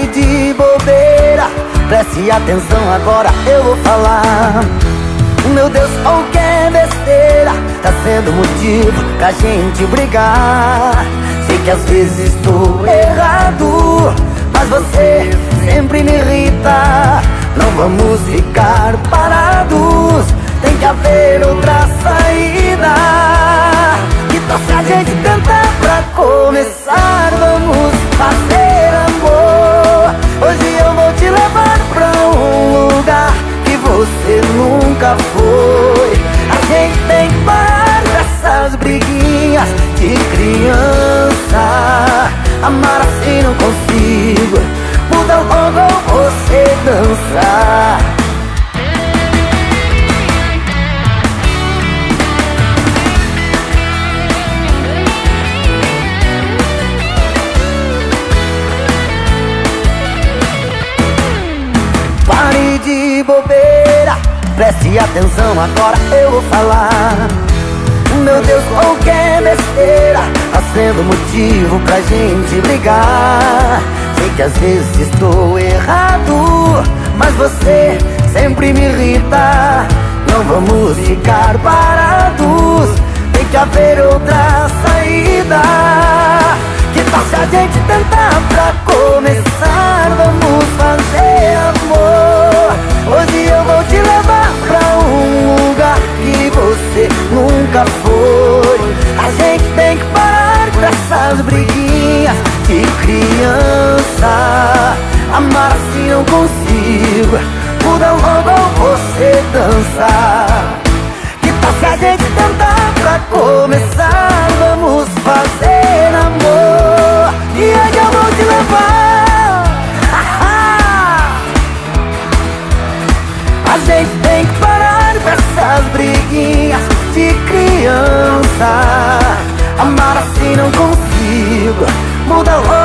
Pare de bobeira, preste atenção, agora eu vou falar. Meu Deus, oh que besteira, tá sendo motivo pra gente brigar. Sei que às vezes estou errado, mas você sempre me irrita. Não vamos ficar parados, tem que haver outra saída. Que tal se a gente tentar pra começar? Vamos fazer amor. Hoje eu vou te levar pra um lugar que você nunca foi. A gente tem que parar dessas briguinhas de criança. Amar assim não consigo, muda logo você dançar. Pare de bobeira, preste atenção, agora eu vou falar. Meu Deus, oh que besteira, tá sendo motivo pra gente brigar. Sei que às vezes estou errado, mas você sempre me irrita. Não vamos ficar parados, tem que haver outra saída. Que tal se a gente tentar pra começar? Vamos fazer amor. Hoje eu vou te levar pra um lugar que você nunca foi. A gente tem que parar com essas briguinhas de criança. Amar assim não consigo, muda logo você dançar. Que tal se a gente tentar pra começar? Vamos fazer amor e aí eu vou te levar. A gente tem que parar com essas briguinhas de criança. Amar assim não consigo, muda logo